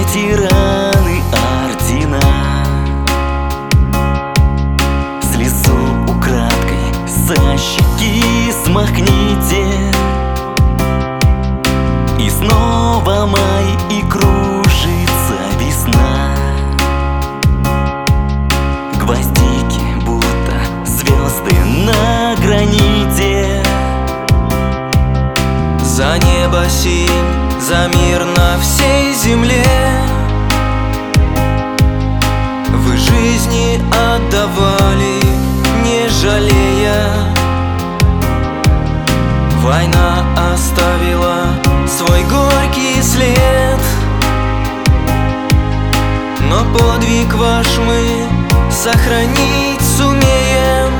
ветераны ордена. Слезу украдкой со щеки смахните, и снова май, и кружится весна. Гвоздики, будто звезды на граните. За небо синь, за мир на всей земле вы жизни отдавали, не жалея. Война оставила свой горький след, но подвиг ваш мы сохранить сумеем.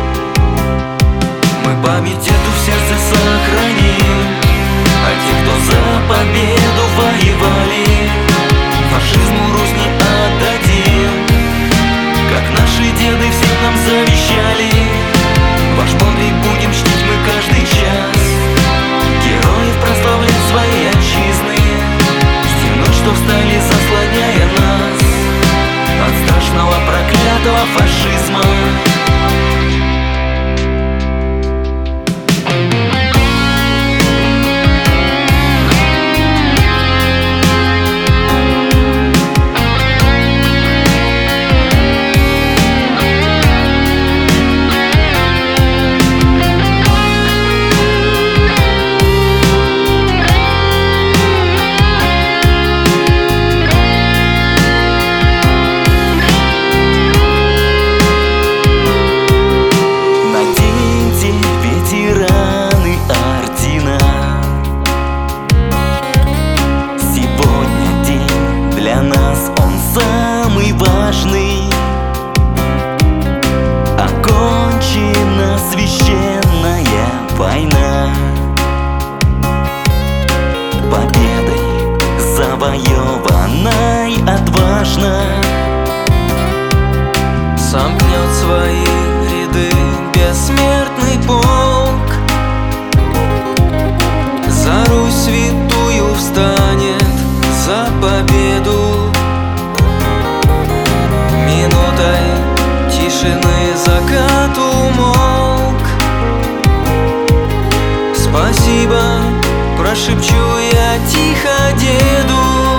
Мы память эту в сердце сохраним о тех, кто за победу воевали. Фашизму Русь не отдадим, как наши деды всем нам завещали. Ваш подвиг будем чтить мы каждый час, героев прославлять своей отчизны, стеной, что встали, заслоняя нас от страшного проклятого фашизма. Для нас он самый важный. Окончена священная война, победой завоеванной отважно. Сомкнет свои ряды бессмертный полк, за Русь святую встанет, за победу. Минутой тишины закат умолк. Спасибо, прошепчу я тихо деду.